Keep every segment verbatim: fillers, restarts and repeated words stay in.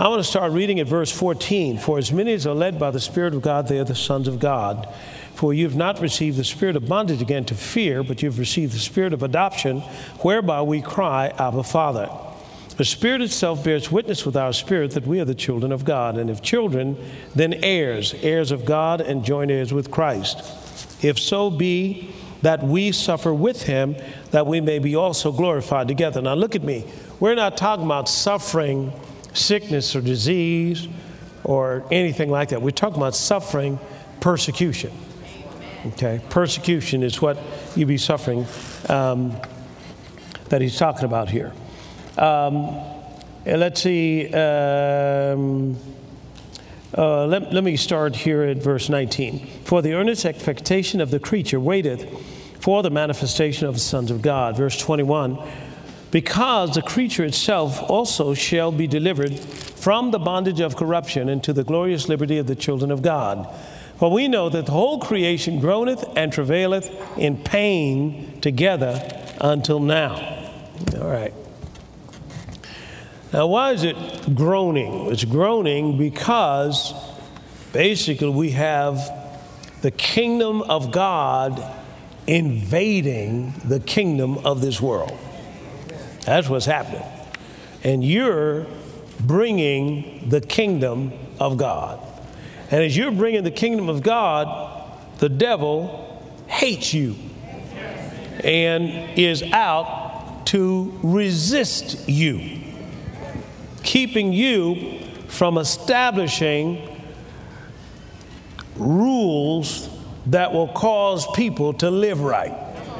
I want to start reading at verse fourteen. For as many as are led by the Spirit of God, they are the sons of God. For you have not received the spirit of bondage again to fear, but you have received the spirit of adoption, whereby we cry, Abba, Father. The Spirit itself bears witness with our spirit that we are the children of God. And if children, then heirs, heirs of God and joint heirs with Christ. If so be that we suffer with him, that we may be also glorified together. Now look at me. We're not talking about suffering, sickness or disease or anything like that. We're talking about suffering persecution. Okay, persecution is what you be suffering um, that he's talking about here. Um, let's see. Um, uh, let, let me start here at verse nineteen. For the earnest expectation of the creature waiteth for the manifestation of the sons of God. Verse twenty-one. Because the creature itself also shall be delivered from the bondage of corruption into the glorious liberty of the children of God. For we know that the whole creation groaneth and travaileth in pain together until now. All right. Now, why is it groaning? It's groaning because basically we have the kingdom of God invading the kingdom of this world. That's what's happening. And you're bringing the kingdom of God. And as you're bringing the kingdom of God, the devil hates you and is out to resist you, keeping you from establishing rules that will cause people to live right.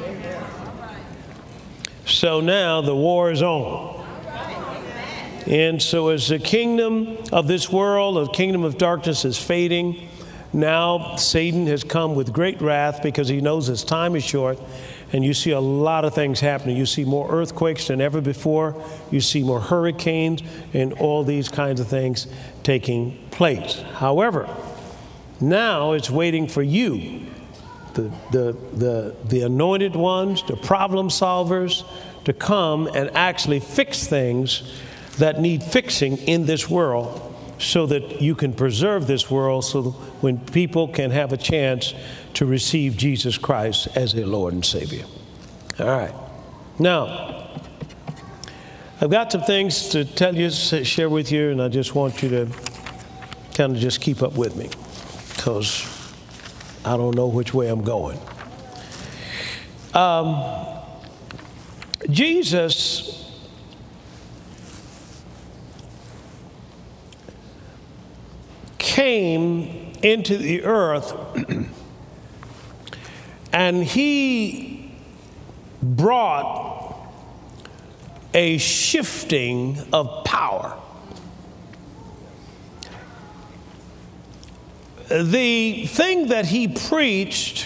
So now the war is on. And so as the kingdom of this world, the kingdom of darkness is fading, now Satan has come with great wrath because he knows his time is short. And you see a lot of things happening. You see more earthquakes than ever before. You see more hurricanes and all these kinds of things taking place. However, now it's waiting for you, the, the, the, the anointed ones, the problem solvers, to come and actually fix things that need fixing in this world so that you can preserve this world so that when people can have a chance to receive Jesus Christ as their Lord and Savior. All right. Now, I've got some things to tell you, share with you, and I just want you to kind of just keep up with me because I don't know which way I'm going. Um, Jesus came into the earth and he brought a shifting of power. The thing that he preached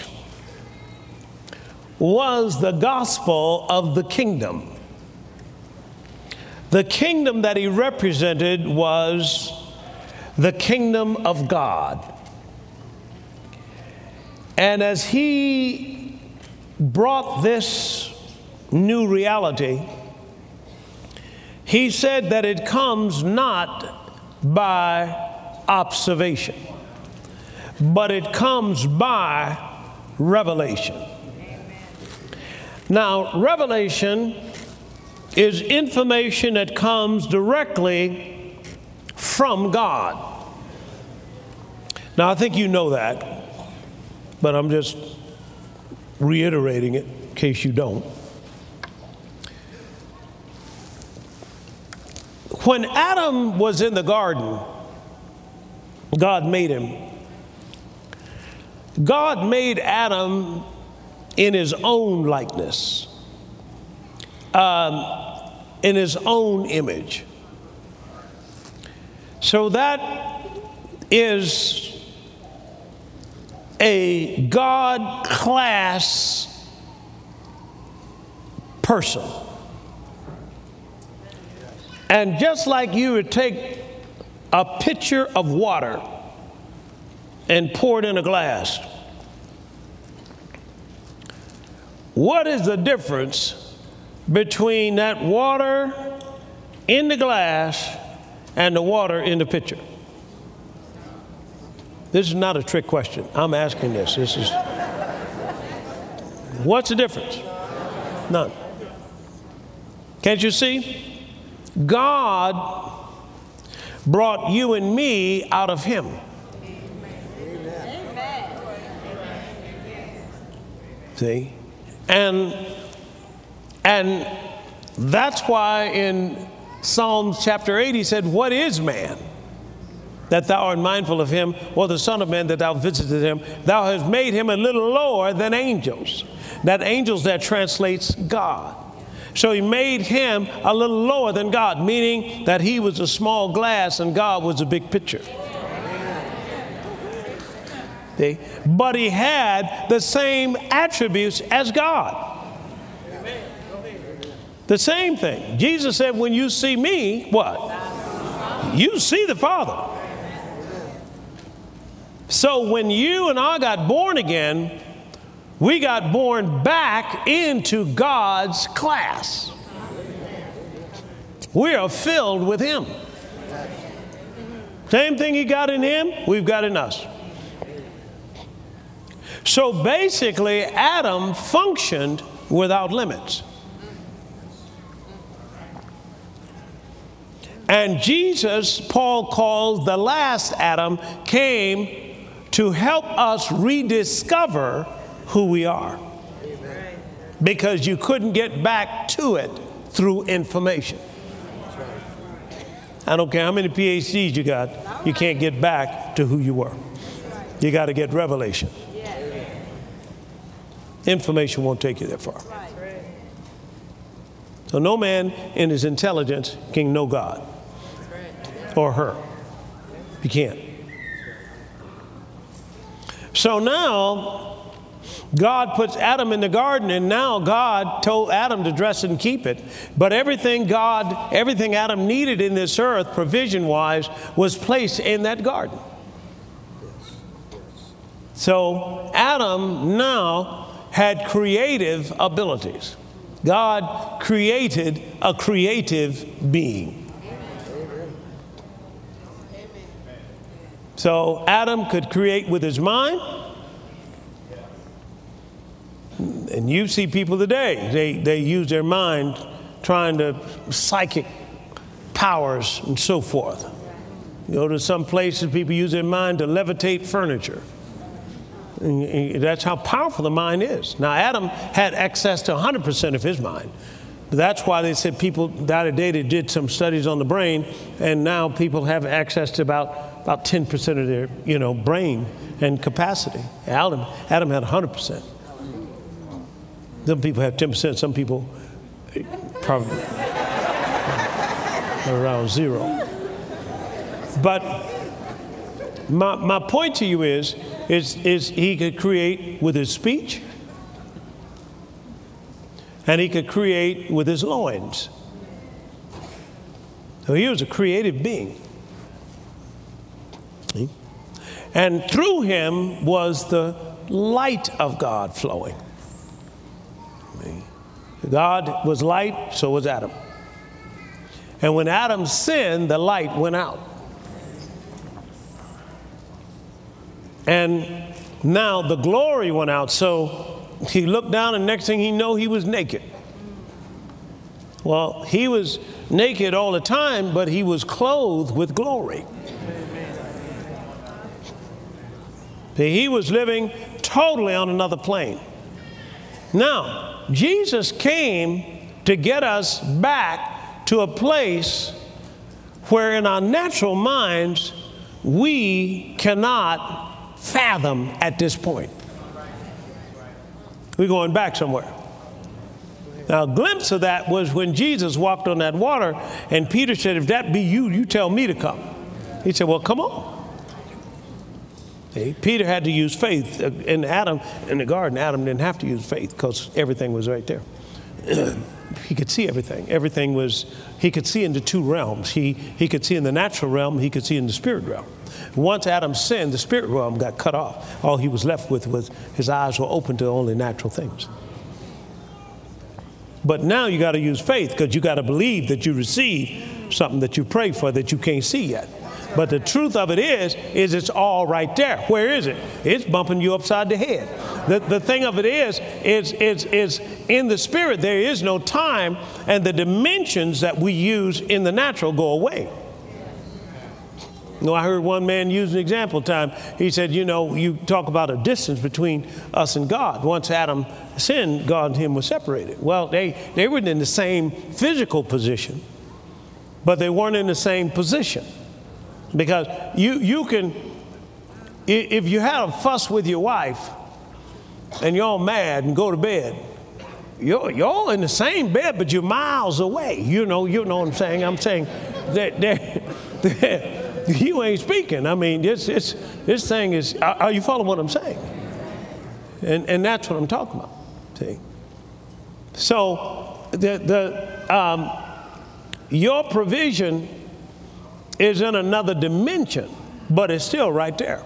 was the gospel of the kingdom. The kingdom that he represented was the kingdom of God. And as he brought this new reality, he said that it comes not by observation, but it comes by revelation. Now, revelation is information that comes directly from God. Now, I think you know that, but I'm just reiterating it in case you don't. When Adam was in the garden, God made him. God made Adam in his own likeness, um, in his own image. So that is a God-class person. And just like you would take a pitcher of water and pour it in a glass, what is the difference between that water in the glass and the water in the pitcher? This is not a trick question. I'm asking this. This is, what's the difference? None. Can't you see? God brought you and me out of him. See? And, and that's why in Psalms chapter eight, he said, what is man that thou art mindful of him, or the son of man that thou visited him? Thou hast made him a little lower than angels. That angels, that translates God. So he made him a little lower than God, meaning that he was a small glass and God was a big pitcher. See? But he had the same attributes as God. The same thing. Jesus said, when you see me, what? You see the Father. So when you and I got born again, we got born back into God's class. We are filled with him. Same thing he got in him, we've got in us. So basically, Adam functioned without limits. And Jesus, Paul called the last Adam, came to help us rediscover who we are. Because you couldn't get back to it through information. I don't care how many P H Ds you got, you can't get back to who you were. You got to get revelation. Information won't take you that far. So no man in his intelligence can know God or her. You can't. So now God puts Adam in the garden, and now God told Adam to dress and keep it. But everything God, everything Adam needed in this earth, provision-wise, was placed in that garden. So Adam now had creative abilities. God created a creative being. So Adam could create with his mind. And you see people today, they, they use their mind trying to psychic powers and so forth. You go to some places, people use their mind to levitate furniture. And that's how powerful the mind is. Now, Adam had access to one hundred percent of his mind. That's why they said people the day they did some studies on the brain, and now people have access to about, about ten percent of their, you know, brain and capacity. Adam, Adam had one hundred percent. Some people have ten percent, some people probably around zero. But my, my point to you is, is, is he could create with his speech, and he could create with his loins. So he was a creative being. See? And through him was the light of God flowing. See? God was light, so was Adam. And when Adam sinned, the light went out. And now the glory went out, so he looked down, and next thing he knew, he was naked. Well, he was naked all the time, but he was clothed with glory. See, he was living totally on another plane. Now, Jesus came to get us back to a place where in our natural minds we cannot fathom at this point. We're going back somewhere. Now, a glimpse of that was when Jesus walked on that water, and Peter said, if that be you, you tell me to come. He said, well, come on. See, Peter had to use faith. In Adam, in the garden, Adam didn't have to use faith because everything was right there. He could see everything. Everything was, he could see into two realms. He, he could see in the natural realm, he could see in the spirit realm. Once Adam sinned, the spirit realm got cut off. All he was left with was his eyes were open to only natural things. But now you got to use faith, because you got to believe that you receive something that you pray for that you can't see yet. But the truth of it is, is it's all right there. Where is it? It's bumping you upside the head. The, the thing of it is, is, is, is in the spirit, there is no time, and the dimensions that we use in the natural go away. You know, I heard one man use an example time. He said, you know, you talk about a distance between us and God. Once Adam sinned, God and him were separated. Well, they, they were in the same physical position, but they weren't in the same position. Because you, you can, if you had a fuss with your wife and you're all mad and go to bed, you're, you're all in the same bed, but you're miles away. You know, you know what I'm saying? I'm saying that, that, that you ain't speaking. I mean, this, this, this thing is, are you following what I'm saying? And, and that's what I'm talking about. See? So the, the, um, your provision is in another dimension, but it's still right there.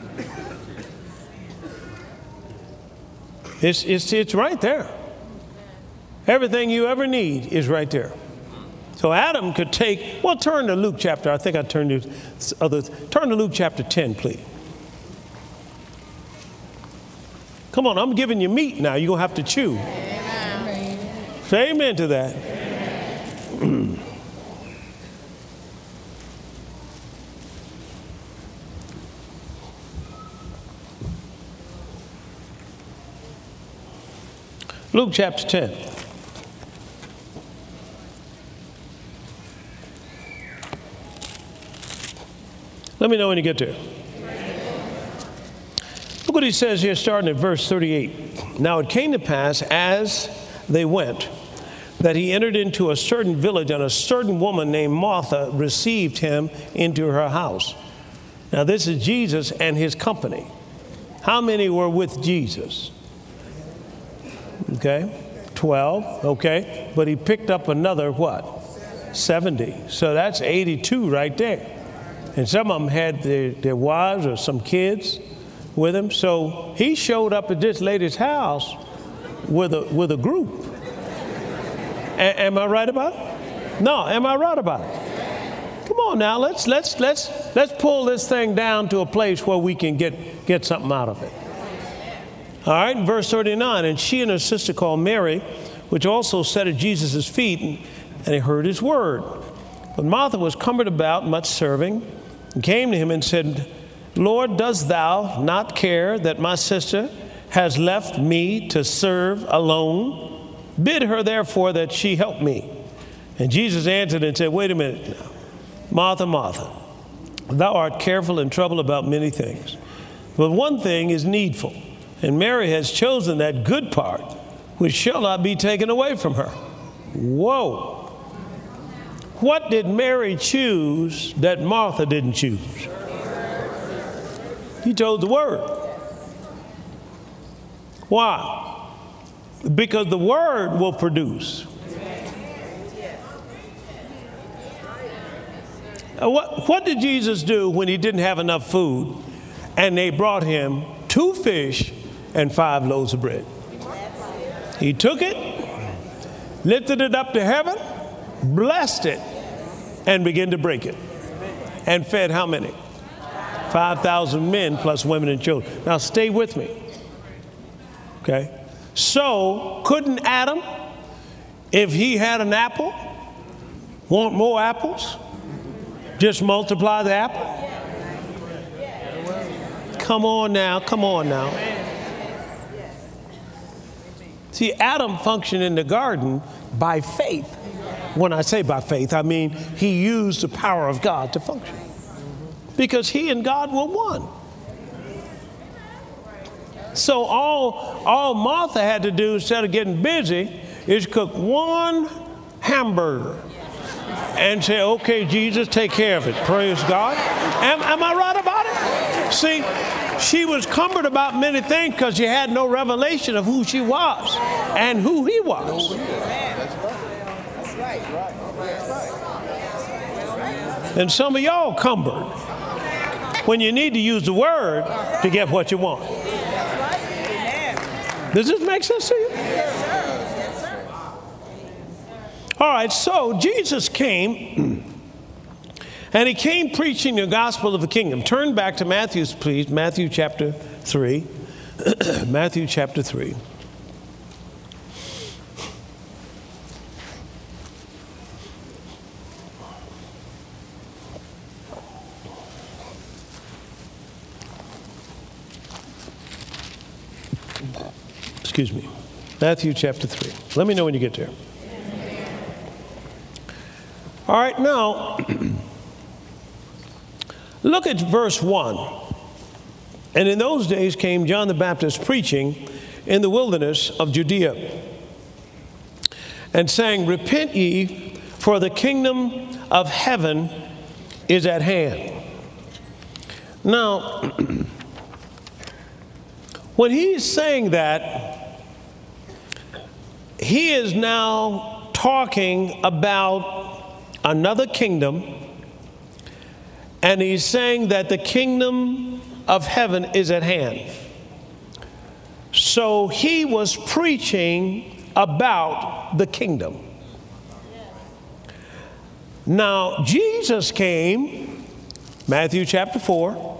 It's, it's, it's right there. Everything you ever need is right there. So Adam could take, well, turn to Luke chapter, I think I turned to other, turn to Luke chapter ten, please. Come on, I'm giving you meat now. You're going to have to chew. Amen. Say amen to that. Amen. Luke chapter ten. Let me know when you get there. Look what he says here, starting at verse thirty-eight. Now it came to pass, as they went, that he entered into a certain village, and a certain woman named Martha received him into her house. Now this is Jesus and his company. How many were with Jesus? Okay, twelve, okay, but he picked up another what? seventy. So that's eighty-two right there. And some of them had their, their wives or some kids with him. So he showed up at this lady's house with a, with a group. A- am I right about it? No, am I right about it? Come on now, let's, let's, let's, let's pull this thing down to a place where we can get, get something out of it. All right, in verse thirty-nine, and she and her sister called Mary, which also sat at Jesus' feet, and, and he heard his word. But Martha was cumbered about, much serving, and came to him and said, Lord, dost thou not care that my sister has left me to serve alone? Bid her therefore that she help me. And Jesus answered and said, wait a minute now. Martha, Martha, thou art careful and troubled about many things, but one thing is needful. And Mary has chosen that good part, which shall not be taken away from her. Whoa. What did Mary choose that Martha didn't choose? He chose the word. Why? Because the word will produce. What, what did Jesus do when he didn't have enough food and they brought him two fish and five loaves of bread? He took it, lifted it up to heaven, blessed it, and began to break it. And fed how many? five thousand men plus women and children. Now stay with me. Okay? So, couldn't Adam, if he had an apple, want more apples? Just multiply the apple? Come on now, come on now. See, Adam functioned in the garden by faith. When I say by faith, I mean he used the power of God to function. Because he and God were one. So all, all Martha had to do instead of getting busy is cook one hamburger and say, okay, Jesus, take care of it. Praise God. Am, am I right about it? See, she was cumbered about many things because she had no revelation of who she was and who he was. And some of y'all cumbered when you need to use the word to get what you want. Does this make sense to you? All right, so Jesus came, and he came preaching the gospel of the kingdom. Turn back to Matthew, please, Matthew chapter three. Matthew chapter three. Excuse me. Matthew chapter three. Let me know when you get there. All right, now, look at verse one. And in those days came John the Baptist preaching in the wilderness of Judea and saying, repent ye, for the kingdom of heaven is at hand. Now, when he's saying that, he is now talking about another kingdom, and he's saying that the kingdom of heaven is at hand. So he was preaching about the kingdom. Now, Jesus came, Matthew chapter four,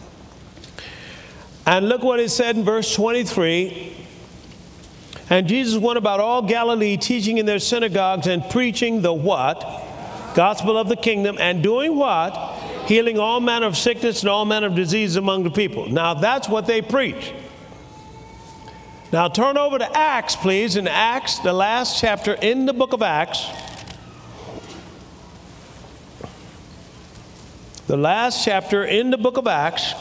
and look what it said in verse twenty-three. And Jesus went about all Galilee, teaching in their synagogues and preaching the what? Gospel of the kingdom, and doing what? Healing all manner of sickness and all manner of disease among the people. Now that's what they preach. Now turn over to Acts, please. In Acts, the last chapter in the book of Acts. The last chapter in the book of Acts.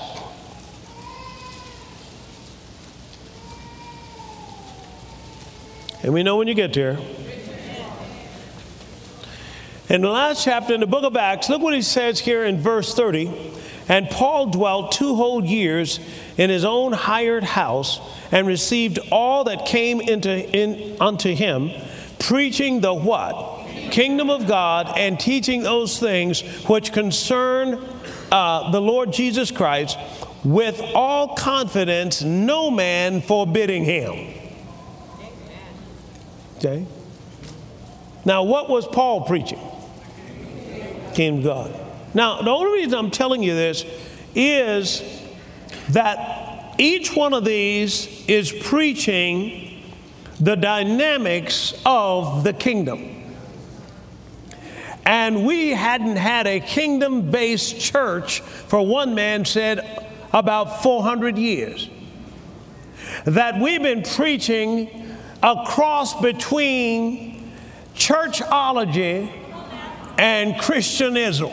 And we know when you get there. In the last chapter in the book of Acts, look what he says here in verse thirty. And Paul dwelt two whole years in his own hired house and received all that came into in, unto him, preaching the what? Kingdom of God, and teaching those things which concern uh, the Lord Jesus Christ, with all confidence, no man forbidding him. Okay. Now, what was Paul preaching? Kingdom of God. Now, the only reason I'm telling you this is that each one of these is preaching the dynamics of the kingdom. And we hadn't had a kingdom-based church, for one man said, about four hundred years. That we've been preaching a cross between churchology and Christianism.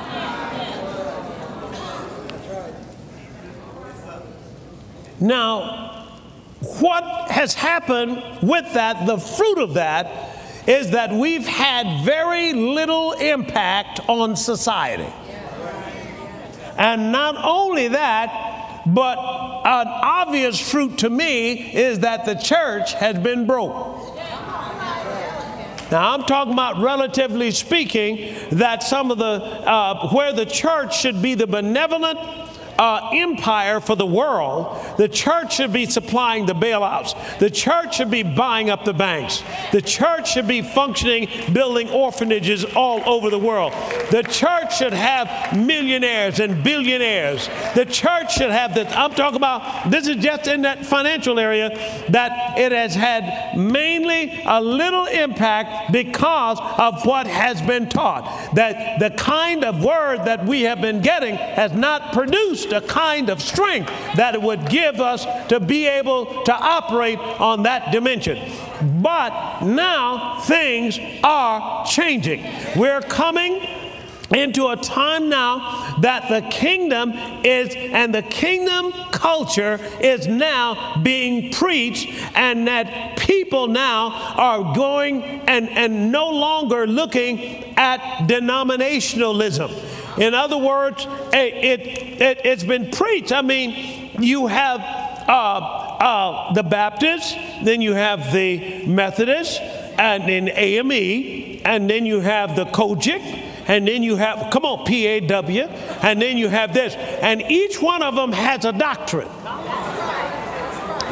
Now, what has happened with that, the fruit of that, is that we've had very little impact on society. And not only that, but an obvious fruit to me is that the church has been broke. Now, I'm talking about, relatively speaking, that some of the, uh, where the church should be the benevolent uh, empire for the world, the church should be supplying the bailouts. The church should be buying up the banks. The church should be functioning, building orphanages all over the world. The church should have millionaires and billionaires. The church should have this. I'm talking about, this is just in that financial area, that it has had mainly a little impact because of what has been taught. That the kind of word that we have been getting has not produced a kind of strength that it would give us to be able to operate on that dimension. But now things are changing. We're coming into a time now that the kingdom is, and the kingdom culture is now being preached, and that people now are going and, and no longer looking at denominationalism. In other words, it, it, it's been preached. I mean, you have uh, uh, the Baptists, then you have the Methodists, and then A M E, and then you have the Kojic, and then you have, come on, P A W, and then you have this. And each one of them has a doctrine.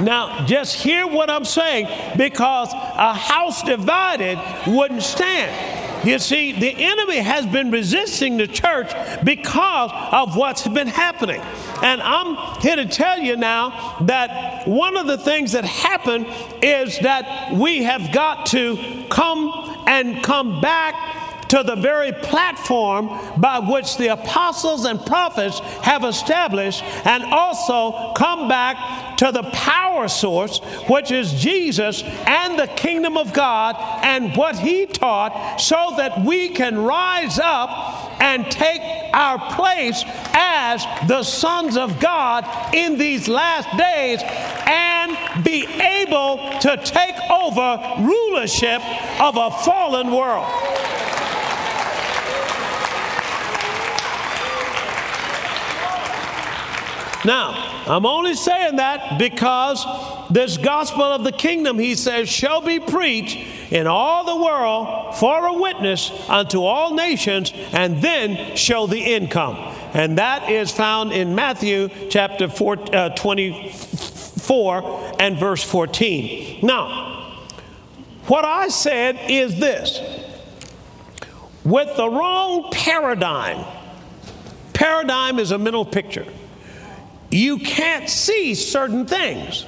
Now, just hear what I'm saying, because a house divided wouldn't stand. You see, the enemy has been resisting the church because of what's been happening. And I'm here to tell you now that one of the things that happened is that we have got to come and come back to the very platform by which the apostles and prophets have established, and also come back to the power source, which is Jesus and the kingdom of God and what he taught, so that we can rise up and take our place as the sons of God in these last days and be able to take over rulership of a fallen world. Now, I'm only saying that because this gospel of the kingdom, he says, shall be preached in all the world for a witness unto all nations, and then shall the end come. And that is found in Matthew chapter four, uh, twenty-four and verse fourteen. Now, what I said is this. With the wrong paradigm, paradigm is a mental picture. You can't see certain things.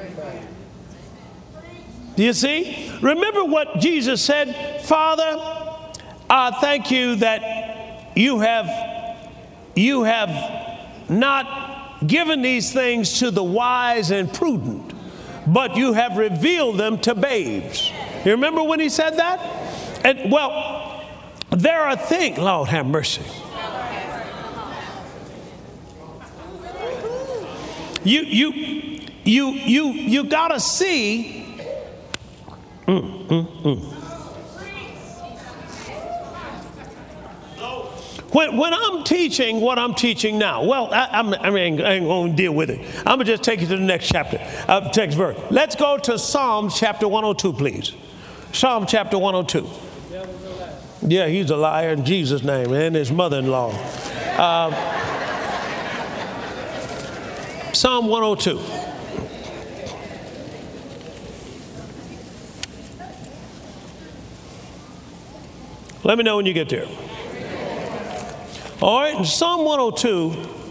Do you see? Remember what Jesus said, Father, I thank you that you have, you have not given these things to the wise and prudent, but you have revealed them to babes. You remember when he said that? And well, there are things, Lord have mercy. You you you you you gotta see. Mm, mm, mm. When when I'm teaching what I'm teaching now, well, I, I'm, I mean, I ain't gonna deal with it. I'm gonna just take you to the next chapter, uh, text verse. Let's go to Psalms chapter one oh two, please. Psalm chapter one oh two. Yeah, he's a liar in Jesus' name, and his mother-in-law. Uh, Psalm one oh two. Let me know when you get there. All right, in Psalm one oh two.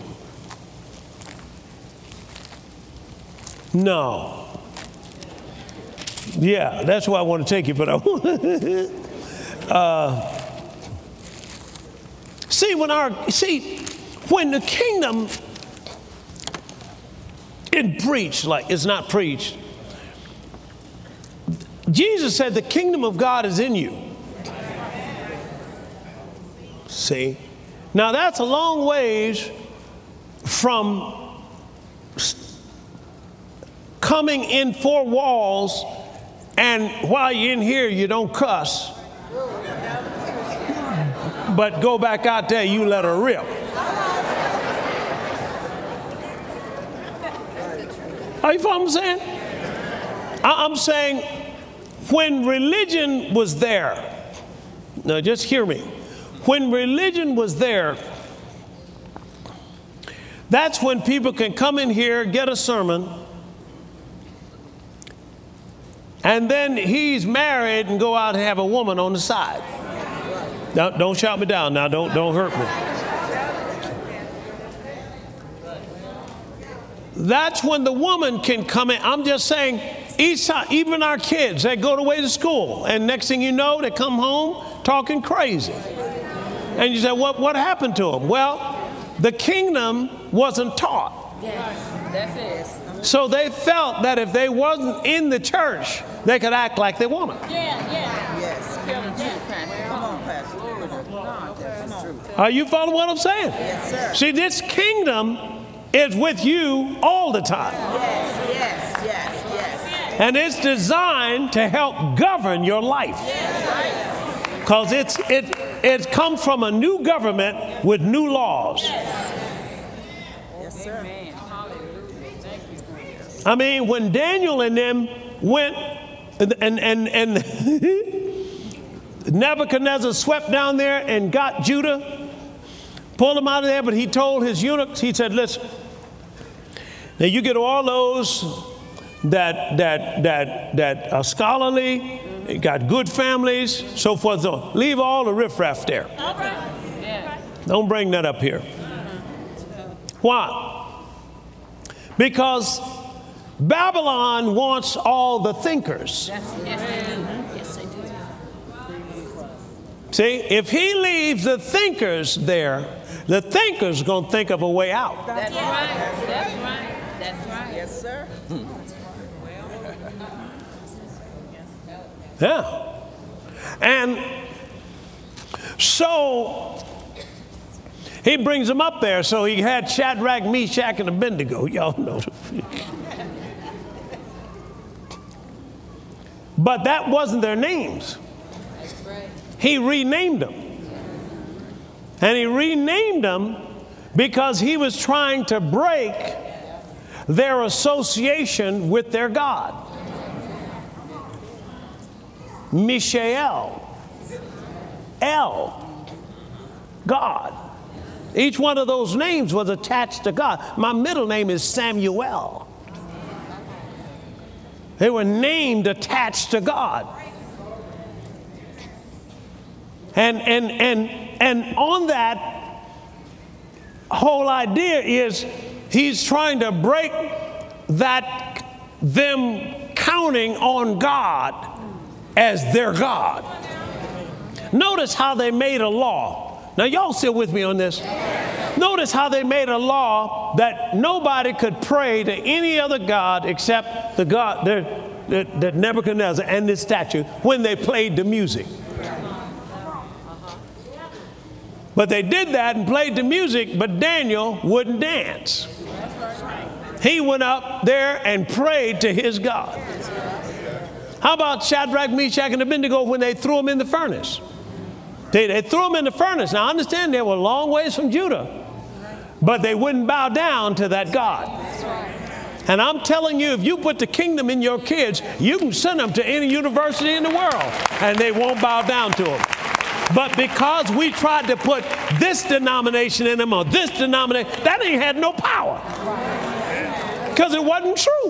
No. Yeah, that's where I want to take you, but I uh, see when our see when the kingdom is preached, like it's not preached. Jesus said the kingdom of God is in you. See? Now that's a long ways from coming in four walls, and while you're in here you don't cuss, but go back out there, you let her rip. Are you following what I'm saying? I'm saying when religion was there, now just hear me. When religion was there, that's when people can come in here, get a sermon, and then he's married and go out and have a woman on the side. Now, don't shout me down now. Don't, don't hurt me. That's when the woman can come in. I'm just saying, each time, even our kids, they go away to school, and next thing you know, they come home talking crazy. And you say, what, what happened to them? Well, the kingdom wasn't taught. Yes, that's it. So they felt that if they wasn't in the church, they could act like they wanted. Yeah, yeah. Yes. Come on, Pastor. Come on. Are you following what I'm saying? Yes, sir. See, this kingdom is with you all the time. Yes, yes, yes, yes. And it's designed to help govern your life. Because it's it it comes from a new government with new laws. Yes, sir. I mean, when Daniel and them went and and and, and Nebuchadnezzar swept down there and got Judah, pulled them out of there, but he told his eunuchs, he said, listen, now you get all those that that that that are scholarly, got good families, so forth. So leave all the riffraff there. Don't bring that up here. Why? Because Babylon wants all the thinkers. See, if he leaves the thinkers there, the thinkers are going to think of a way out. That's right. That's right. That's right. Yes, sir. Yeah. And so he brings them up there. So he had Shadrach, Meshach, and Abednego. Y'all know. But that wasn't their names. He renamed them. And he renamed them because he was trying to break their association with their God. Mishael, El, God. Each one of those names was attached to God. My middle name is Samuel. They were named attached to God. And and and and on that whole idea is he's trying to break that them counting on God as their God. Notice how they made a law. Now y'all still with me on this? Notice how they made a law that nobody could pray to any other god except the God that, that Nebuchadnezzar and this statue when they played the music. But they did that and played the music, but Daniel wouldn't dance. He went up there and prayed to his God. How about Shadrach, Meshach, and Abednego when they threw him in the furnace? They, they threw him in the furnace. Now, I understand they were a long ways from Judah, but they wouldn't bow down to that God. And I'm telling you, if you put the kingdom in your kids, you can send them to any university in the world, and they won't bow down to them. But because we tried to put this denomination in them or this denomination, that ain't had no power. Because it wasn't true.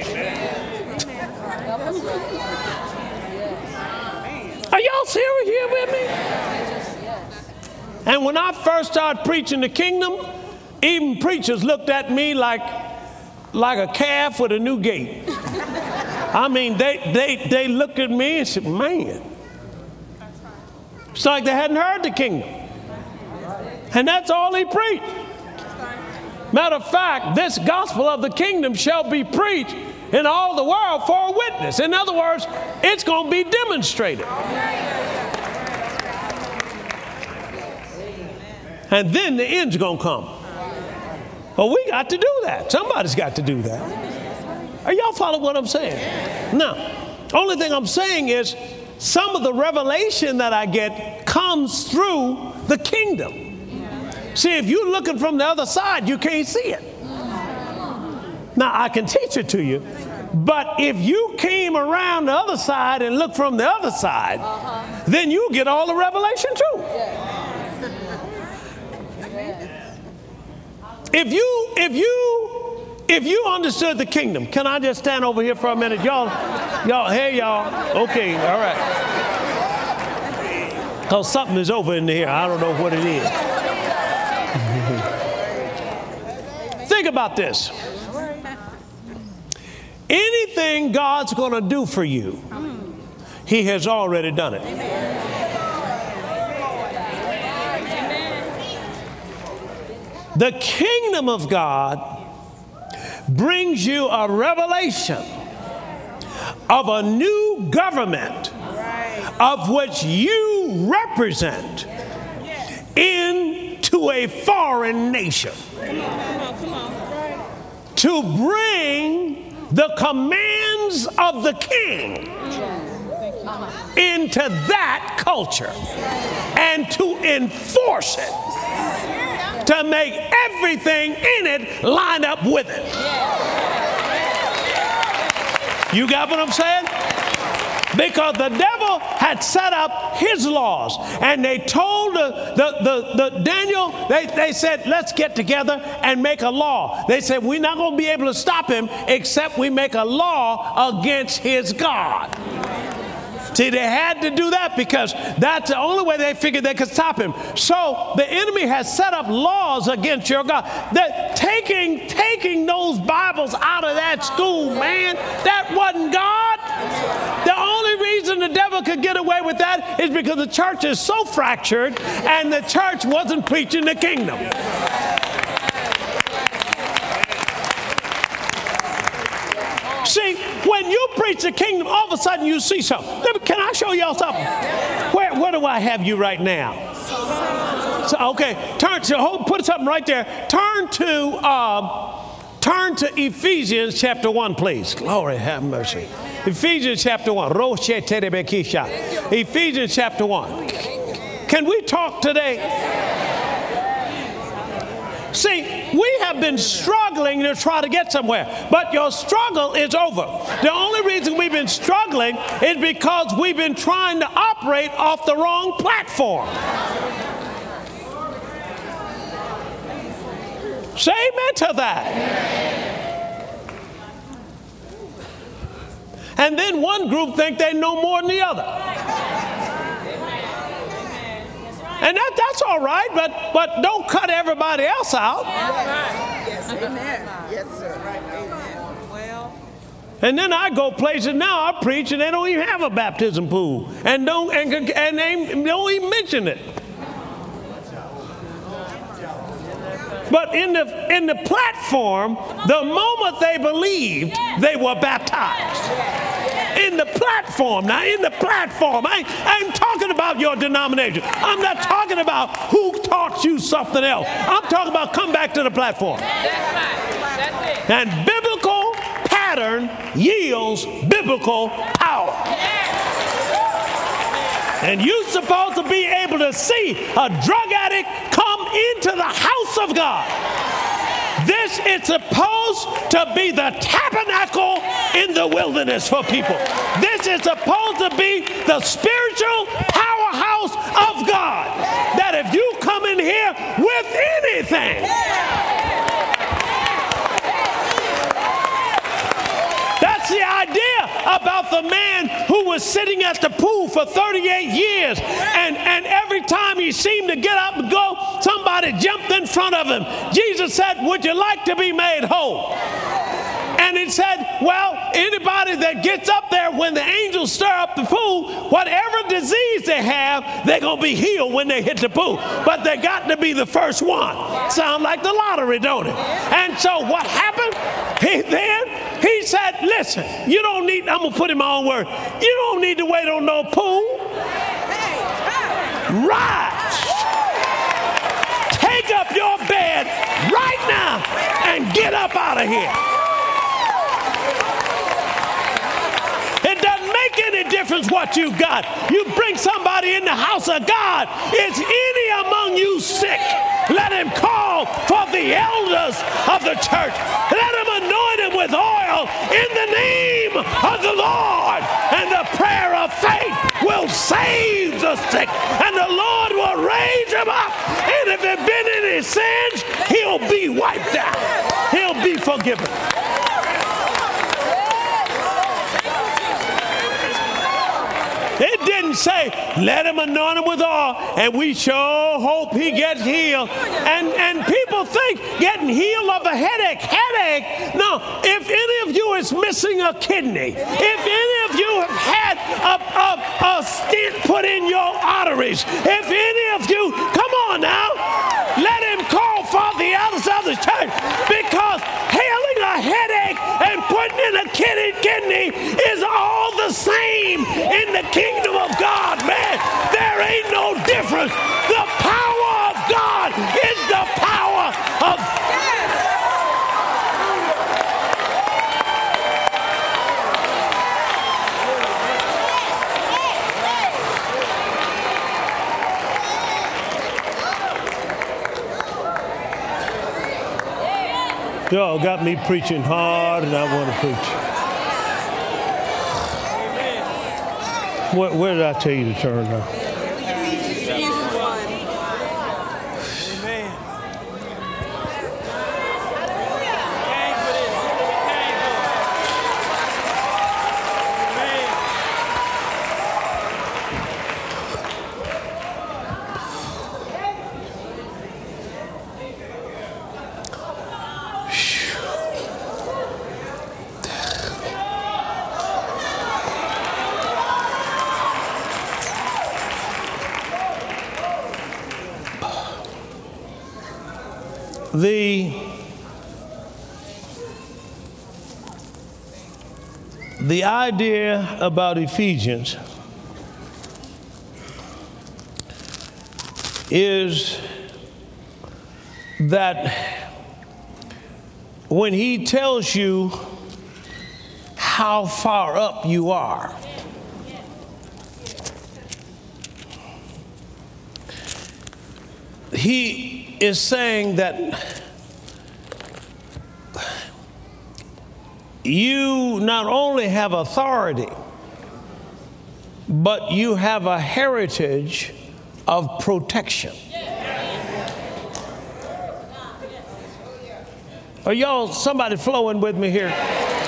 Are y'all serious here with me? And when I first started preaching the kingdom, even preachers looked at me like, like a calf with a new gate. I mean, they, they, they looked at me and said, man. It's like they hadn't heard the kingdom. And that's all he preached. Matter of fact, this gospel of the kingdom shall be preached in all the world for a witness. In other words, it's going to be demonstrated. And then the end's going to come. Well, we got to do that. Somebody's got to do that. Are y'all following what I'm saying? No. Only thing I'm saying is, some of the revelation that I get comes through the kingdom. See, if you're looking from the other side, you can't see it. Now, I can teach it to you, but if you came around the other side and looked from the other side, then you get all the revelation too. If you, if you, if you understood the kingdom, can I just stand over here for a minute? Y'all, y'all, hey y'all. Okay, all right. Because something is over in here. I don't know what it is. Think about this. Anything God's going to do for you, He has already done it. The kingdom of God brings you a revelation of a new government of which you represent into a foreign nation to bring the commands of the king into that culture and to enforce it, to make everything in it line up with it. You got what I'm saying? Because the devil had set up his laws. And they told the, the, the, the Daniel, they, they said, let's get together and make a law. They said, we're not going to be able to stop him except we make a law against his God. See, they had to do that because that's the only way they figured they could stop him. So the enemy has set up laws against your God. That taking, taking those Bibles out of that school, man, that wasn't God. The only reason the devil could get away with that is because the church is so fractured and the church wasn't preaching the kingdom. See, when you preach the kingdom, all of a sudden you see something. Let me, can I show y'all something? Where, where do I have you right now? So, okay, turn to, hold, put something right there. Turn to, uh, turn to Ephesians chapter one, please. Glory, have mercy. Ephesians chapter one. Ephesians chapter one. Can we talk today? See, we have been struggling to try to get somewhere, but your struggle is over. The only reason we've been struggling is because we've been trying to operate off the wrong platform. Say amen to that. And then one group think they know more than the other. And that, that's all right, but, but don't cut everybody else out. Yes, amen. Yes, sir. Amen. Well. And then I go places now, I preach, and they don't even have a baptism pool. And don't, and, and they don't even mention it. But in the, in the platform, the moment they believed, they were baptized. In the platform, now in the platform, I, I'm talking about your denomination. I'm not talking about who taught you something else. I'm talking about come back to the platform. That's right. That's it. And biblical pattern yields biblical power. And you're supposed to be able to see a drug addict come into the house of God. This is supposed to be the tabernacle in the wilderness for people. This is supposed to be the spiritual powerhouse of God. That if you come in here with anything, that's the idea about the man who was sitting at the pool for thirty-eight years, and, and every time he seemed to get up and go, somebody jumped in front of him. Jesus said, would you like to be made whole? And he said, well, anybody that gets up there when the angels stir up the pool, whatever disease they have, they're going to be healed when they hit the pool. But they got to be the first one. Sound like the lottery, don't it? And so what happened? He then, he said, listen, you don't need, I'm going to put in my own word, you don't need to wait on no pool. Rise. Take up your bed right now and get up out of here. It doesn't make any difference what you got. You bring somebody in the house of God. Is any among you sick? Let him call for the elders of the church. Let him anoint him with oil in the name of the Lord. And the prayer of faith will save the sick. And the Lord will raise him up. And if there been any sins, he'll be wiped out. He'll be forgiven. It didn't say, let him anoint him with oil, and we sure hope he gets healed. And, and people think getting healed of a headache, headache. No, if any of you is missing a kidney, if any of you have had a, a, a stent put in your arteries, if any of you, come on now, let him call for the elders of the church, because healing a headache and putting in a kidney, kidney is all the same in the kingdom of God, man. There ain't no difference. The power of God is the power of Y'all got me preaching hard, and I want to preach. Where, where did I tell you to turn now? The, the idea about Ephesians is that when he tells you how far up you are, he is saying that you not only have authority, but you have a heritage of protection. Are y'all, somebody flowing with me here?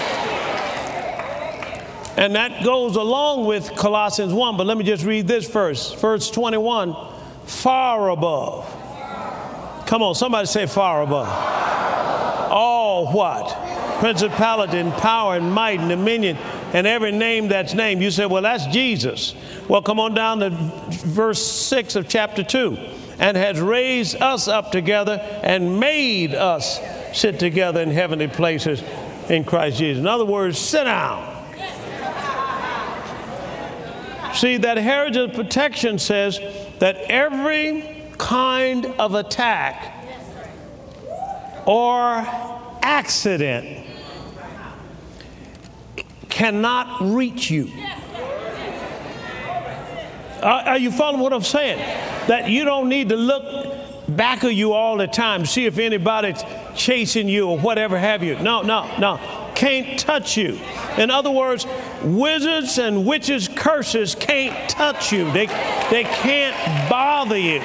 And that goes along with Colossians one, but let me just read this first. Verse twenty-one, far above. Come on, somebody say far above. All what? Principality and power and might and dominion and every name that's named. You say, well, that's Jesus. Well, come on down to verse six of chapter two. And has raised us up together and made us sit together in heavenly places in Christ Jesus. In other words, sit down. See, that heritage of protection says that every kind of attack or accident cannot reach you. Are, are you following what I'm saying? That you don't need to look back of you all the time, see if anybody's chasing you or whatever have you. No, no, no. Can't touch you. In other words, wizards and witches' curses can't touch you. They, they can't bother you.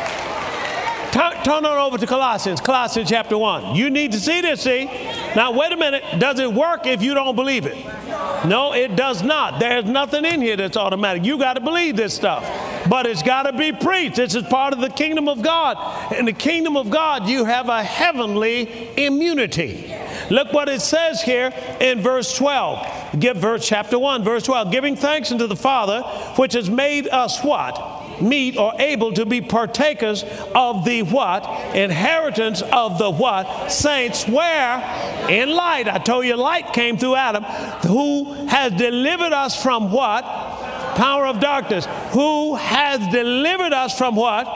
Turn, turn on over to Colossians, Colossians chapter one. You need to see this, see? Now, wait a minute. Does it work if you don't believe it? No, it does not. There's nothing in here that's automatic. You got to believe this stuff. But it's got to be preached. This is part of the kingdom of God. In the kingdom of God, you have a heavenly immunity. Look what it says here in verse twelve. Give verse chapter one, verse twelve. Giving thanks unto the Father, which has made us what? Meet or able to be partakers of the what? Inheritance of the what? Saints. Where? In light. I told you light came through Adam. Who has delivered us from what? Power of darkness. Who has delivered us from what?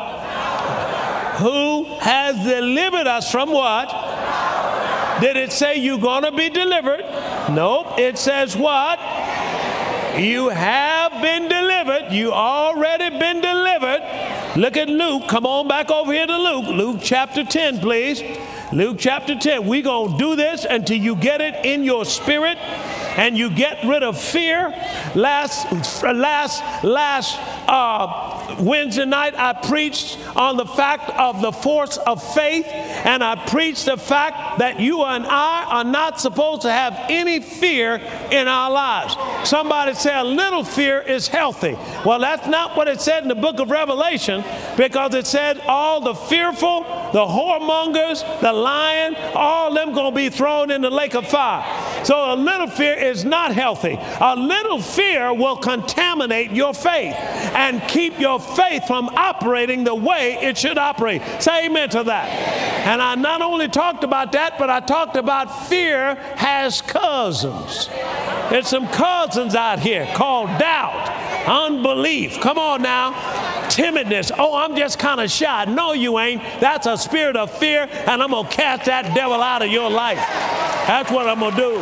Who has delivered us from what? Did it say you're going to be delivered? Nope. It says what? You have been delivered. You already been delivered. Look at Luke. Come on back over here to Luke. Luke chapter ten, please. Luke chapter ten. We're going to do this until you get it in your spirit and you get rid of fear. Last, last, last uh, Wednesday night, I preached on the fact of the force of faith, and I preached the fact that you and I are not supposed to have any fear in our lives. Somebody say a little fear is healthy. Well, that's not what it said in the book of Revelation, because it said all the fearful, the whoremongers, the lion, all them going to be thrown in the lake of fire. So a little fear is not healthy. A little fear will contaminate your faith and keep your faith from operating the way it should operate. Say amen to that. And I not only talked about that, but I talked about fear has cousins. There's some cousins out here called doubt, unbelief. Come on now. Timidness. Oh, I'm just kind of shy. No, you ain't. That's a spirit of fear, and I'm going to cast that devil out of your life. That's what I'm going to do.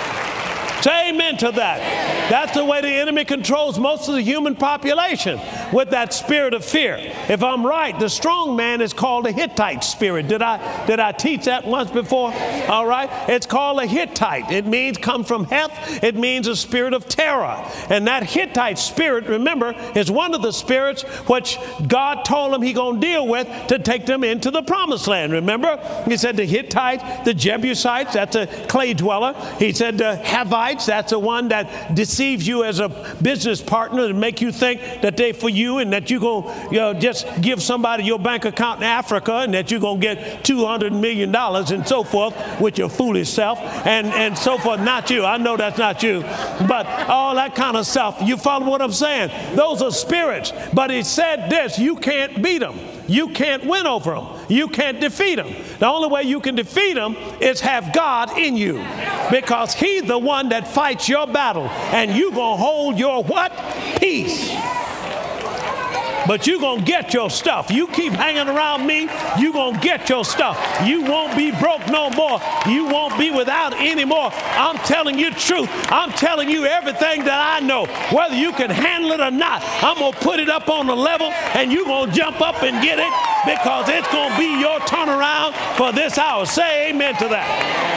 Say amen to that. That's the way the enemy controls most of the human population. with that spirit of fear. If I'm right, the strong man is called a Hittite spirit. Did I did I teach that once before? All right. It's called a Hittite. It means come from Heth. It means a spirit of terror. And that Hittite spirit, remember, is one of the spirits which God told him he going to deal with to take them into the promised land. Remember, he said the Hittite, the Jebusites, that's a clay dweller. He said the Havites, that's the one that deceives you as a business partner and make you think that they for you and that you're going to you know, just give somebody your bank account in Africa and that you're going to get two hundred million dollars and so forth with your foolish self and, and so forth. Not you. I know that's not you. But all that kind of stuff. You follow what I'm saying? Those are spirits. But he said this, you can't beat them. You can't win over them. You can't defeat them. The only way you can defeat them is have God in you, because he's the one that fights your battle, and you're going to hold your what? Peace. But you're going to get your stuff. You keep hanging around me, you're going to get your stuff. You won't be broke no more. You won't be without anymore. I'm telling you the truth. I'm telling you everything that I know. Whether you can handle it or not, I'm going to put it up on the level, and you're going to jump up and get it, because it's going to be your turnaround for this hour. Say amen to that.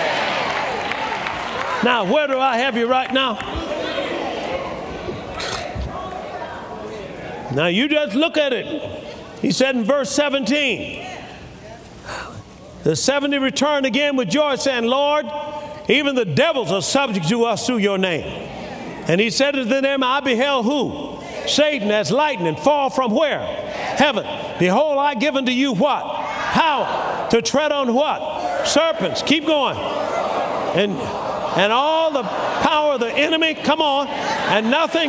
Now, where do I have you right now? Now you just look at it. He said in verse seventeen, the seventy returned again with joy, saying, Lord, even the devils are subject to us through your name. And he said to them, I beheld who? Satan as lightning fall from where? Heaven. Behold, I give unto you what? Power to tread on what? Serpents. Keep going. And, and all the power of the enemy, come on, and nothing.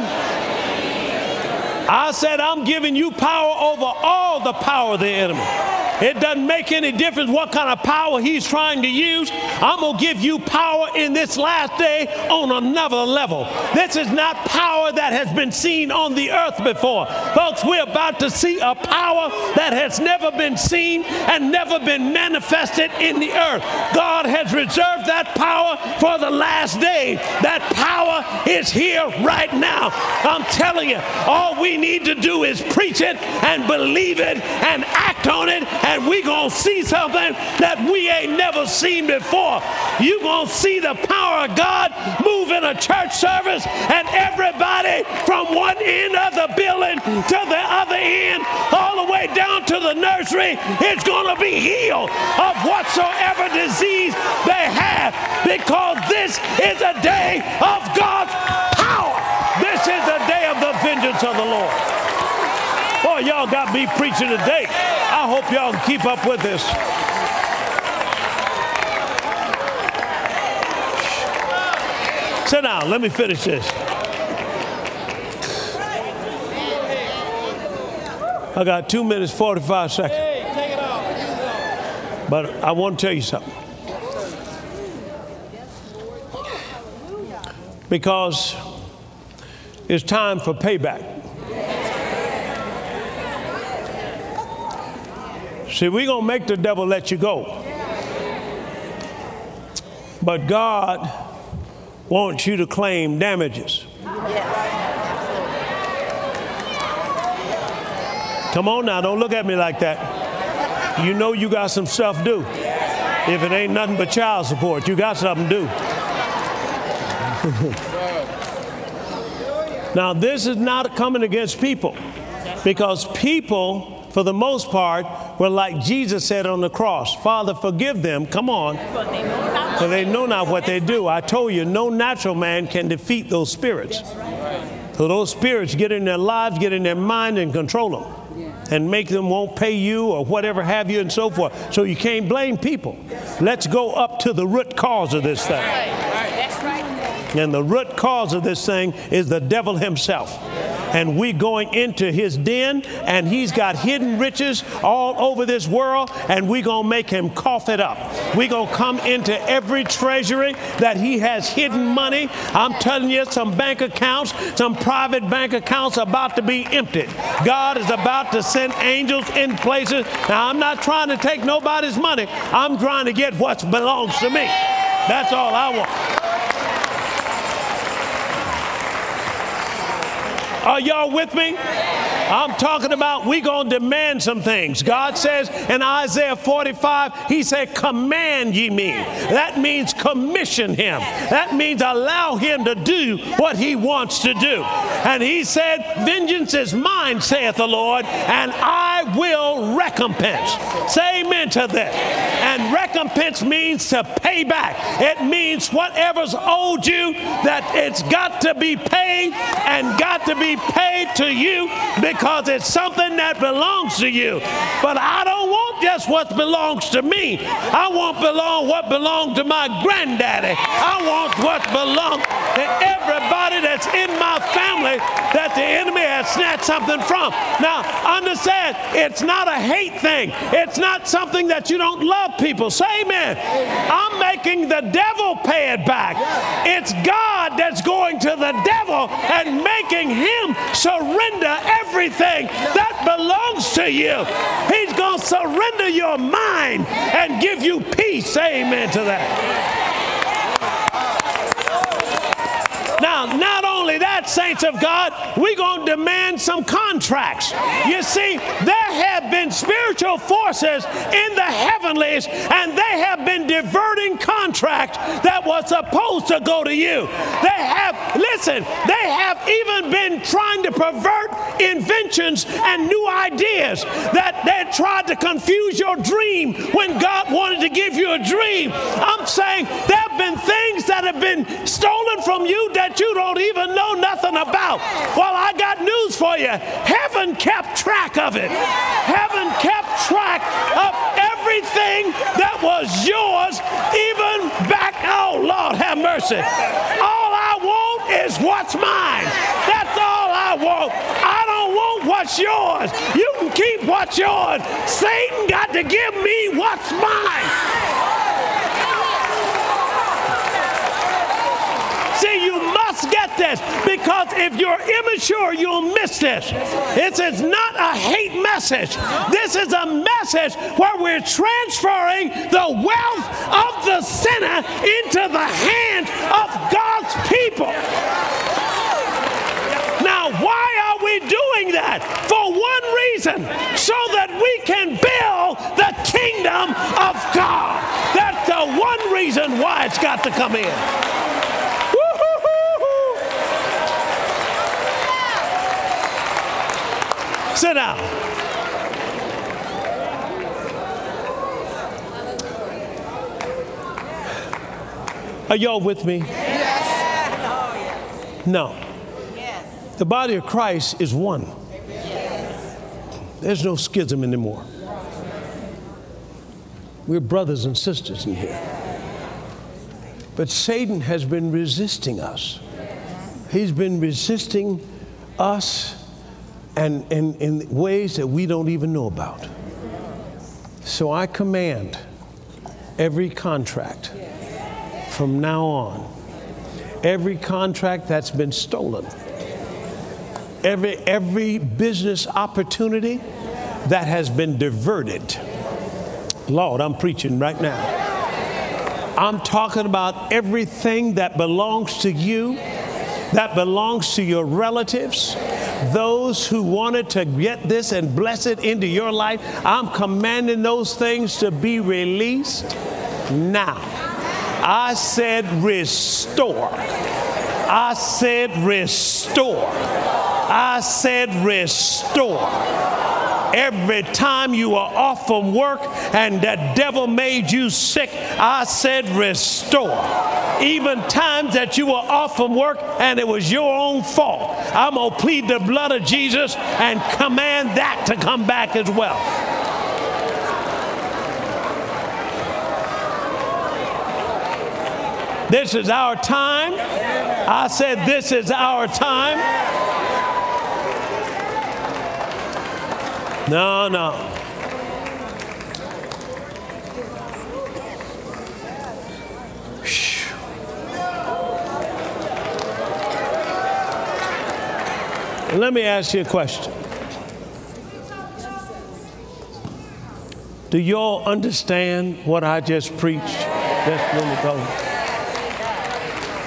I said, I'm giving you power over all the power of the enemy. It doesn't make any difference what kind of power he's trying to use. I'm going to give you power in this last day on another level. This is not power that has been seen on the earth before. Folks, we're about to see a power that has never been seen and never been manifested in the earth. God has reserved that power for the last day. That power is here right now. I'm telling you, all we need to do is preach it and believe it and act on it, and we're going to see something that we ain't never seen before. You're going to see the power of God move in a church service, and everybody from one end of the building to the other end, all the way down to the nursery, is going to be healed of whatsoever disease they have, because this is a day of God's power. This is the day of the vengeance of the Lord. Boy, y'all got me preaching today. I hope y'all can keep up with this. Sit down. Let me finish this. I got two minutes, forty-five seconds. But I want to tell you something. Because it's time for payback. See, we're going to make the devil let you go. But God wants you to claim damages. Come on now, don't look at me like that. You know you got some stuff to do. If it ain't nothing but child support, you got something to do. Now, this is not coming against people, because people, for the most part, were like Jesus said on the cross, Father, forgive them, come on, for they know not what they do. I told you, no natural man can defeat those spirits. So those spirits get in their lives, get in their mind, and control them, and make them won't pay you or whatever have you and so forth. So you can't blame people. Let's go up to the root cause of this thing. That's right. And the root cause of this thing is the devil himself. And we're going into his den, and he's got hidden riches all over this world, and we're going to make him cough it up. We're going to come into every treasury that he has hidden money. I'm telling you, some bank accounts, some private bank accounts are about to be emptied. God is about to send angels in places. Now, I'm not trying to take nobody's money. I'm trying to get what belongs to me. That's all I want. Are y'all with me? I'm talking about we going to demand some things. God says in Isaiah forty-five, he said, command ye me. That means commission him. That means allow him to do what he wants to do. And he said, vengeance is mine, saith the Lord, and I will recompense. Say amen to that. And recompense means to pay back. It means whatever's owed you, that it's got to be paid and got to be paid to you because it's something that belongs to you. But I don't want just what belongs to me. I want belong what belonged to my granddaddy. I want what belongs to everybody that's in my family that the enemy has snatched something from. Now, understand, it's not a hate thing. It's not something that you don't love people. Say amen. I'm making the devil pay it back. It's God that's going to the devil and making him surrender everything that belongs to you. He's going to surrender your mind and give you peace. Say amen to that. Now, not only that, saints of God, we're going to demand some contracts. You see, there have been spiritual forces in the heavenlies, and they have been diverting contracts that was supposed to go to you. They have, listen, they have even been trying to pervert inventions and new ideas that they tried to confuse your dream when God wanted to give you a dream. I'm saying there have been things that have been stolen from you that you don't even know nothing about. Well, I got news for you. Heaven kept track of it. Heaven kept track of everything that was yours, even back. Oh, Lord, have mercy. All I want is what's mine. That's all I want. I don't want what's yours. You can keep what's yours. Satan got to give me what's mine. See, you must get this, because if you're immature, you'll miss this. This is not a hate message. This is a message where we're transferring the wealth of the sinner into the hands of God's people. Now, why are we doing that? For one reason, so that we can build the kingdom of God. That's the one reason why it's got to come in. Sit down. Are y'all with me? Yes. No. Yes. The body of Christ is one. Yes. There's no schism anymore. We're brothers and sisters in here. But Satan has been resisting us. He's been resisting us and in ways that we don't even know about. So I command every contract from now on, every contract that's been stolen, every every business opportunity that has been diverted. Lord, I'm preaching right now. I'm talking about everything that belongs to you, that belongs to your relatives, those who wanted to get this and bless it into your life. I'm commanding those things to be released now. I said restore. I said restore. I said restore. Every time you were off from work and the devil made you sick, I said restore. Even times that you were off from work and it was your own fault, I'm going to plead the blood of Jesus and command that to come back as well. This is our time. I said this is our time. No, no. Shh. Let me ask you a question. Do y'all understand what I just preached just a minute ago?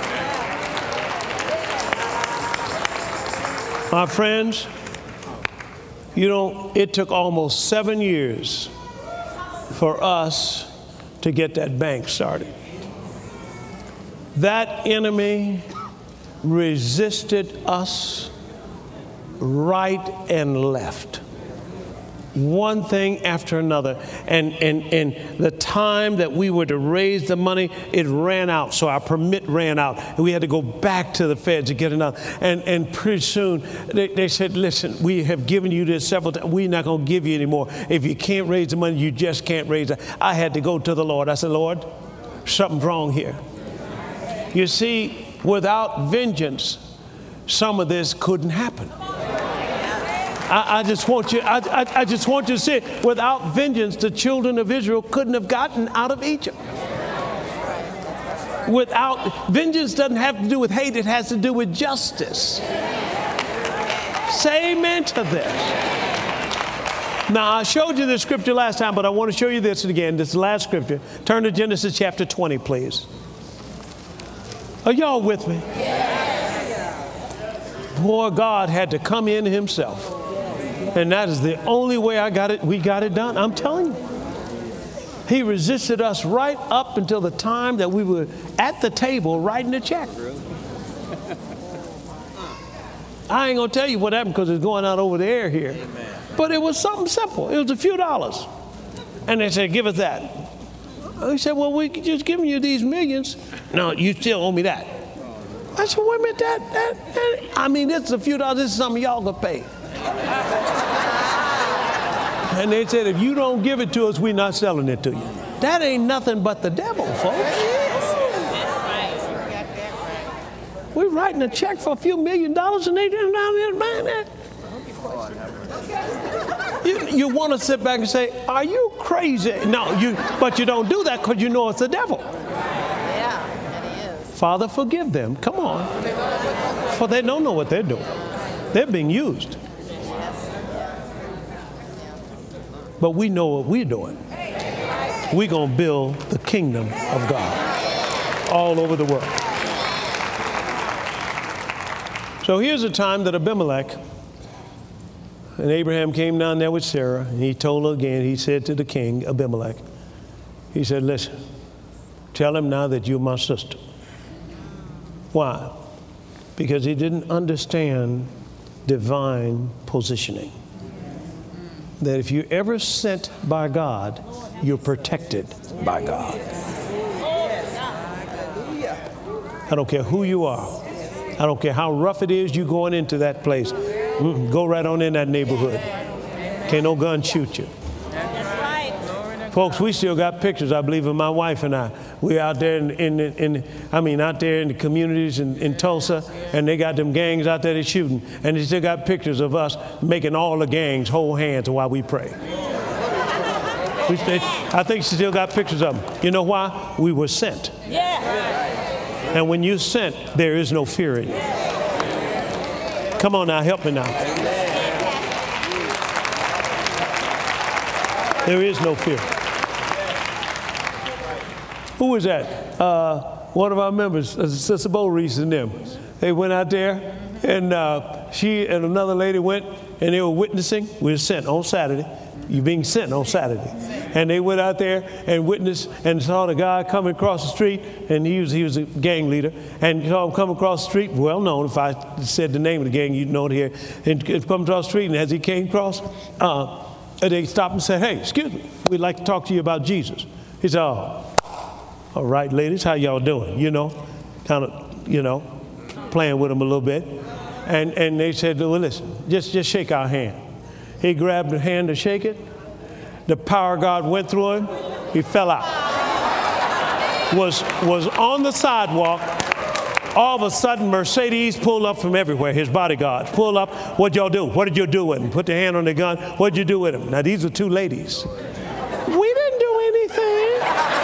My friends, You know, it took almost seven years for us to get that bank started. That enemy resisted us right and left. One thing after another. And, and, and the time that we were to raise the money, it ran out. So our permit ran out. And we had to go back to the feds to get another. And, and pretty soon they, they said, listen, we have given you this several times. We're not going to give you anymore. If you can't raise the money, you just can't raise it. I had to go to the Lord. I said, Lord, something's wrong here. You see, without vengeance, some of this couldn't happen. I, I just want you, I, I, I just want you to see it. Without vengeance, the children of Israel couldn't have gotten out of Egypt. Without vengeance doesn't have to do with hate, it has to do with justice. Say amen to this. Now, I showed you this scripture last time, but I want to show you this again. This is the last scripture. Turn to Genesis chapter twenty, please. Are y'all with me? Boy, God had to come in himself. And that is the only way I got it. We got it done. I'm telling you. He resisted us right up until the time that we were at the table writing the check. I ain't going to tell you what happened because it's going out over the air here. But it was something simple. It was a few dollars. And they said, give us that. He said, well, we just giving you these millions. No, you still owe me that. I said, wait a minute, that, that, that. I mean, this is a few dollars. This is something y'all gonna pay. And they said, if you don't give it to us, we're not selling it to you. That ain't nothing but the devil, folks. We're writing a check for a few million dollars and they didn't down there buying that. You, you want to sit back and say, are you crazy? No, you, but you don't do that because you know it's the devil. Yeah, it is. Father, forgive them. Come on. For they don't know what they're doing. They're being used. But we know what we're doing. We're going to build the kingdom of God all over the world. So here's a time that Abimelech and Abraham came down there with Sarah, and he told her again, he said to the king, Abimelech, he said, listen, tell him now that you're my sister. Why? Because he didn't understand divine positioning. That if you're ever sent by God, you're protected by God. I don't care who you are. I don't care how rough it is you going into that place. Mm-mm, go right on in that neighborhood. Can't no gun shoot you. Folks, we still got pictures, I believe, of my wife and I. We're out there in, in, in I mean, out there in the communities in, in Tulsa, and they got them gangs out there that's shooting. And they still got pictures of us making all the gangs hold hands while we pray. We, they, I think she still got pictures of them. You know why? We were sent. And when you're sent, there is no fear in you. Come on now, help me now. There is no fear. Who was that? Uh, one of our members, uh, Sister Boreese and them. They went out there, and uh, she and another lady went, and they were witnessing. We were sent on Saturday. You're being sent on Saturday. And they went out there and witnessed and saw the guy coming across the street, and he was he was a gang leader, and saw him come across the street, well known. If I said the name of the gang, you'd know it here. And come across the street, and as he came across, uh, they stopped and said, hey, excuse me, we'd like to talk to you about Jesus. He said, oh, all right, ladies, how y'all doing? You know, kind of, you know, playing with him a little bit. And and they said, well, listen, just, just shake our hand. He grabbed the hand to shake it. The power of God went through him. He fell out. Was, was on the sidewalk. All of a sudden, Mercedes pulled up from everywhere. His bodyguard pulled up. What'd y'all do? What did you do with him? Put the hand on the gun. What'd you do with him? Now, these are two ladies. We didn't do anything.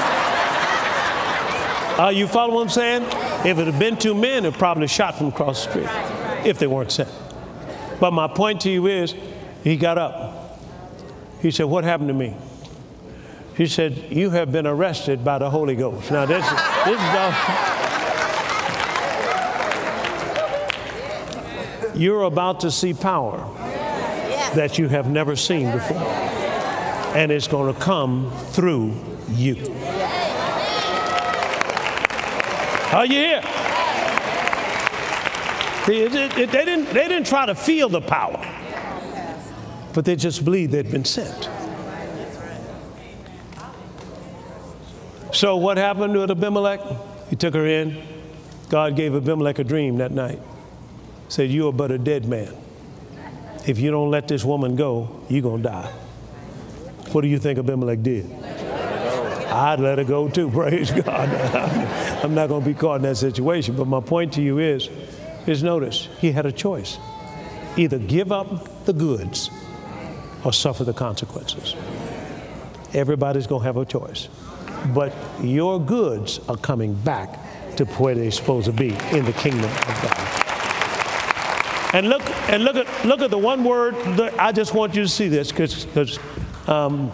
Uh, you follow what I'm saying? If it had been two men, it probably shot from across the street if they weren't sent. But my point to you is, he got up. He said, what happened to me? He said, you have been arrested by the Holy Ghost. Now, this, this is all. You're about to see power. that you have never seen before. And it's going to come through you. Are you here? It, it, it, they, didn't, they didn't try to feel the power, but they just believed they'd been sent. So what happened to Abimelech? He took her in. God gave Abimelech a dream that night. Said, you are but a dead man. If you don't let this woman go, you're going to die. What do you think Abimelech did? I'd let her go too, praise God. I'm not going to be caught in that situation. But my point to you is, is notice, he had a choice. Either give up the goods or suffer the consequences. Everybody's going to have a choice. But your goods are coming back to where they're supposed to be, in the kingdom of God. And look, and look at look at the one word. That I just want you to see this, because because um,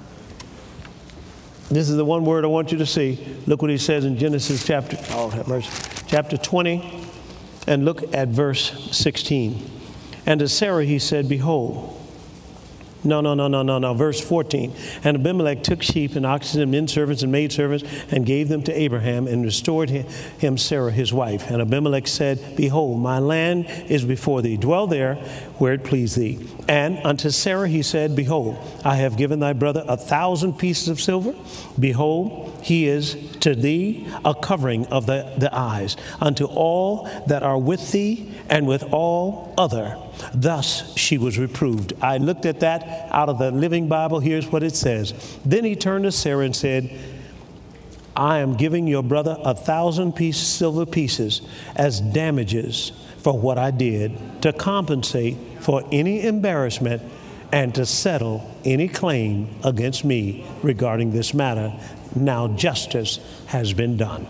this is the one word I want you to see. Look what he says in Genesis chapter oh have mercy, chapter twenty, and look at verse sixteen. And to Sarah he said, behold. No, no, no, no, no, no. Verse fourteen. And Abimelech took sheep and oxen and men servants and maid servants and gave them to Abraham and restored him Sarah his wife. And Abimelech said, behold, my land is before thee. Dwell there where it please thee. And unto Sarah he said, behold, I have given thy brother a thousand pieces of silver. Behold, he is to thee a covering of the, the eyes, unto all that are with thee and with all other. Thus she was reproved. I looked at that out of the Living Bible. Here's what it says. Then he turned to Sarah and said, I am giving your brother a thousand piece silver pieces as damages for what I did, to compensate for any embarrassment and to settle any claim against me regarding this matter. Now justice has been done.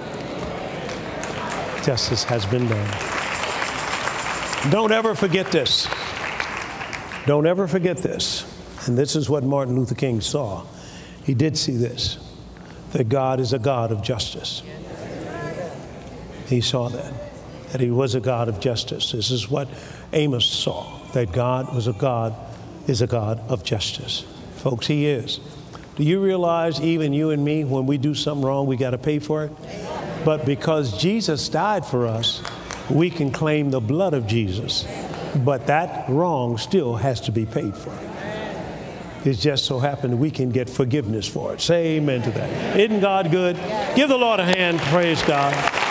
Justice has been done. Don't ever forget this. Don't ever forget this. And this is what Martin Luther King saw. He did see this, that God is a God of justice. He saw that, that he was a God of justice. This is what Amos saw, that God was a God, is a God of justice. Folks, he is. Do you realize even you and me, when we do something wrong, we got to pay for it? But because Jesus died for us, we can claim the blood of Jesus, but that wrong still has to be paid for. It just so happened we can get forgiveness for it. Say amen to that. Isn't God good? Give the Lord a hand. Praise God.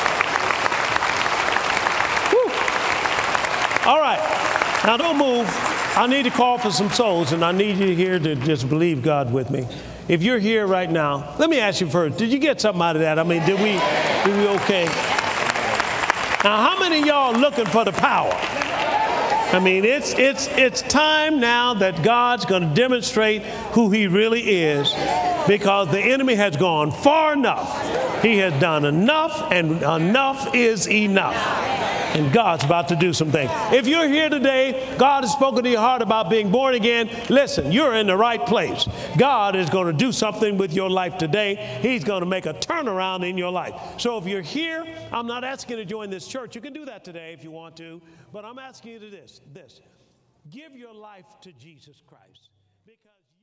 Woo. All right. Now don't move. I need to call for some souls, and I need you here to just believe God with me. If you're here right now, let me ask you first, did you get something out of that? I mean, did we, did we okay? Now, how many of y'all are looking for the power? I mean, it's it's it's time now that God's going to demonstrate who he really is, because the enemy has gone far enough. He has done enough, and enough is enough. And God's about to do some things. If you're here today, God has spoken to your heart about being born again. Listen, you're in the right place. God is going to do something with your life today. He's going to make a turnaround in your life. So if you're here, I'm not asking you to join this church. You can do that today if you want to. But I'm asking you to this, this. Give your life to Jesus Christ. Because